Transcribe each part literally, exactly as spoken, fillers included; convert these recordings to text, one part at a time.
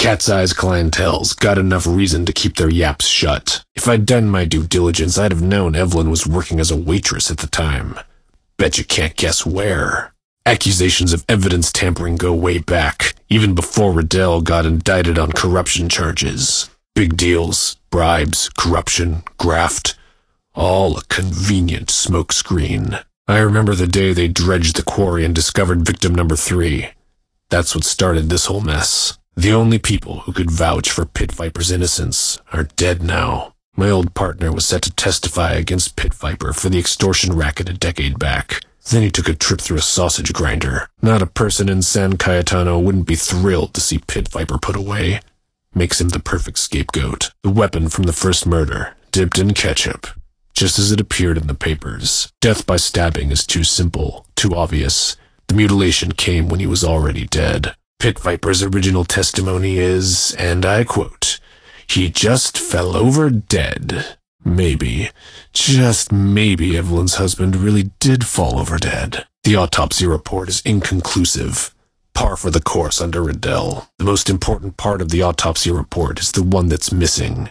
Cat's Eye's clientele's got enough reason to keep their yaps shut. If I'd done my due diligence, I'd have known Evelyn was working as a waitress at the time. Bet you can't guess where. Accusations of evidence tampering go way back, even before Riddell got indicted on corruption charges. Big deals, bribes, corruption, graft, all a convenient smokescreen. I remember the day they dredged the quarry and discovered victim number three. That's what started this whole mess. The only people who could vouch for Pit Viper's innocence are dead now. My old partner was set to testify against Pit Viper for the extortion racket a decade back. Then he took a trip through a sausage grinder. Not a person in San Cayetano wouldn't be thrilled to see Pit Viper put away. Makes him the perfect scapegoat. The weapon from the first murder, dipped in ketchup. Just as it appeared in the papers. Death by stabbing is too simple, too obvious. The mutilation came when he was already dead. Pit Viper's original testimony is, and I quote, "He just fell over dead." Maybe, just maybe Evelyn's husband really did fall over dead. The autopsy report is inconclusive. Par for the course under Riddell. The most important part of the autopsy report is the one that's missing.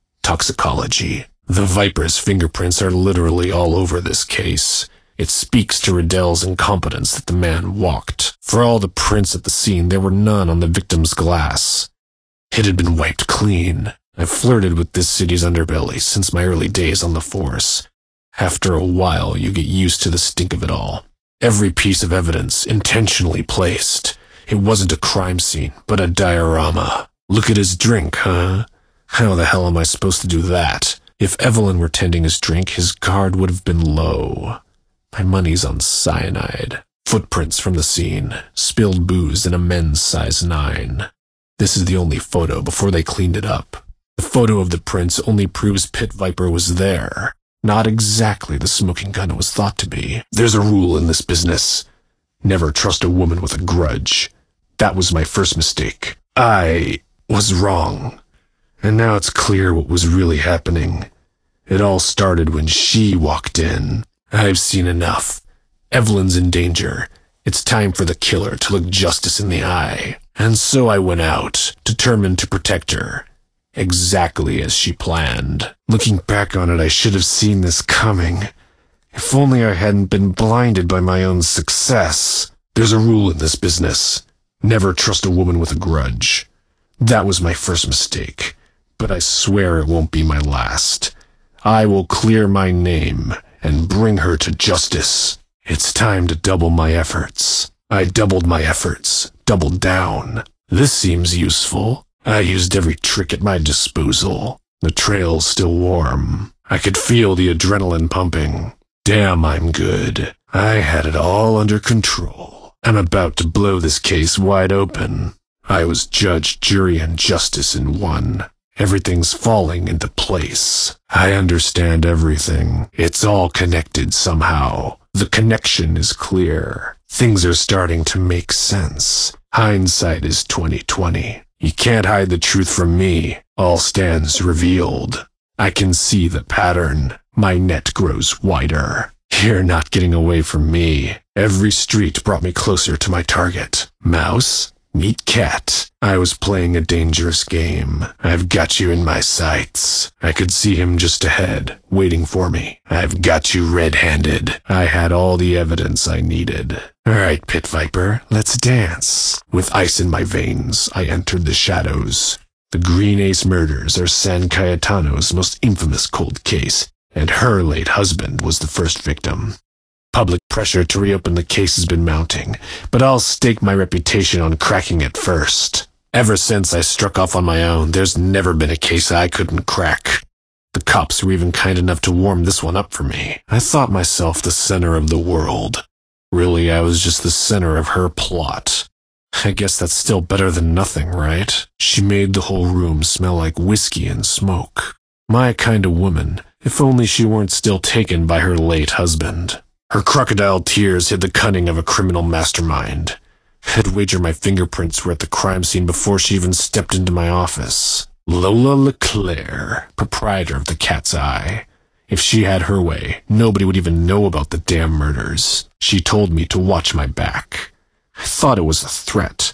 Toxicology. The Viper's fingerprints are literally all over this case. It speaks to Riddell's incompetence that the man walked. For all the prints at the scene, there were none on the victim's glass. It had been wiped clean. I've flirted with this city's underbelly since my early days on the force. After a while, you get used to the stink of it all. Every piece of evidence intentionally placed. It wasn't a crime scene, but a diorama. Look at his drink, huh? How the hell am I supposed to do that? If Evelyn were tending his drink, his guard would have been low. My money's on cyanide. Footprints from the scene. Spilled booze in a men's size nine. This is the only photo before they cleaned it up. The photo of the prints only proves Pit Viper was there. Not exactly the smoking gun it was thought to be. There's a rule in this business. Never trust a woman with a grudge. That was my first mistake. I was wrong. And now it's clear what was really happening. It all started when she walked in. I've seen enough. Evelyn's in danger. It's time for the killer to look justice in the eye. And so I went out, determined to protect her. Exactly as she planned. Looking back on it, I should have seen this coming. If only I hadn't been blinded by my own success. There's a rule in this business. Never trust a woman with a grudge. That was my first mistake. But I swear it won't be my last. I will clear my name and bring her to justice. It's time to double my efforts. I doubled my efforts. Doubled down. This seems useful. I used every trick at my disposal. The trail's still warm. I could feel the adrenaline pumping. Damn, I'm good. I had it all under control. I'm about to blow this case wide open. I was judge, jury, and justice in one. Everything's falling into place. I understand everything. It's all connected somehow. The connection is clear. Things are starting to make sense. Hindsight is twenty twenty. You can't hide the truth from me. All stands revealed. I can see the pattern. My net grows wider. You're not getting away from me. Every street brought me closer to my target. Mouse, meet cat. I was playing a dangerous game. I've got you in my sights. I could see him just ahead, waiting for me. I've got you red-handed. I had all the evidence I needed. All right, Pit Viper, let's dance. With ice in my veins, I entered the shadows. The Green Ace murders are San Cayetano's most infamous cold case, and her late husband was the first victim. Public pressure to reopen the case has been mounting, but I'll stake my reputation on cracking it first. Ever since I struck off on my own, there's never been a case I couldn't crack. The cops were even kind enough to warm this one up for me. I thought myself the center of the world. Really, I was just the center of her plot. I guess that's still better than nothing, right? She made the whole room smell like whiskey and smoke. My kind of woman, if only she weren't still taken by her late husband. Her crocodile tears hid the cunning of a criminal mastermind. I'd wager my fingerprints were at the crime scene before she even stepped into my office. Lola LeClaire, proprietor of the Cat's Eye. If she had her way, nobody would even know about the damn murders. She told me to watch my back. I thought it was a threat,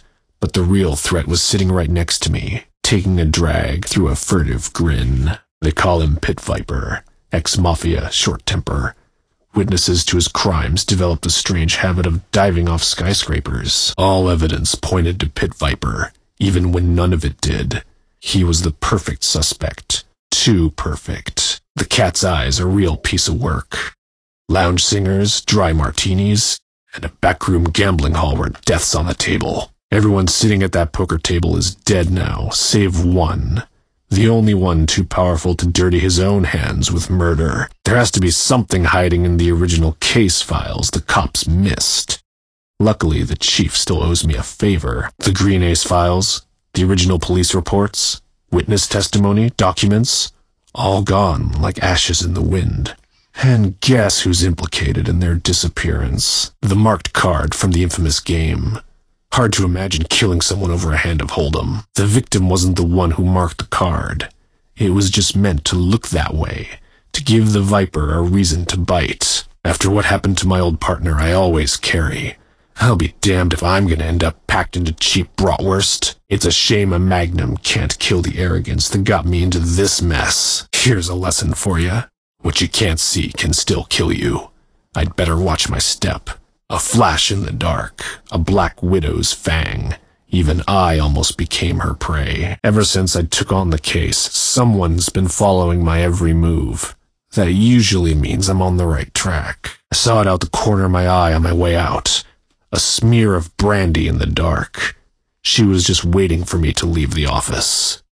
But the real threat was sitting right next to me, taking a drag through a furtive grin. They call him Pit Viper, ex-mafia, short temper. Witnesses to his crimes developed a strange habit of diving off skyscrapers. All evidence pointed to Pit Viper, even when none of it did. He was the perfect suspect. Too perfect. The Cat's Eye's a real piece of work. Lounge singers, dry martinis, and a backroom gambling hall where death's on the table. Everyone sitting at that poker table is dead now, save one. The only one too powerful to dirty his own hands with murder. There has to be something hiding in the original case files the cops missed. Luckily, the chief still owes me a favor. The Green Ace files, the original police reports, witness testimony, documents, all gone like ashes in the wind. And guess who's implicated in their disappearance? The marked card from the infamous game. Hard to imagine killing someone over a hand of hold'em. The victim wasn't the one who marked the card. It was just meant to look that way, to give the Viper a reason to bite. After what happened to my old partner, I always carry. I'll be damned if I'm gonna end up packed into cheap bratwurst. It's a shame a Magnum can't kill the arrogance that got me into this mess. Here's a lesson for you. What you can't see can still kill you. I'd better watch my step. A flash in the dark, a black widow's fang. Even I almost became her prey. Ever since I took on the case, someone's been following my every move. That usually means I'm on the right track. I saw it out the corner of my eye on my way out. A smear of brandy in the dark. She was just waiting for me to leave the office.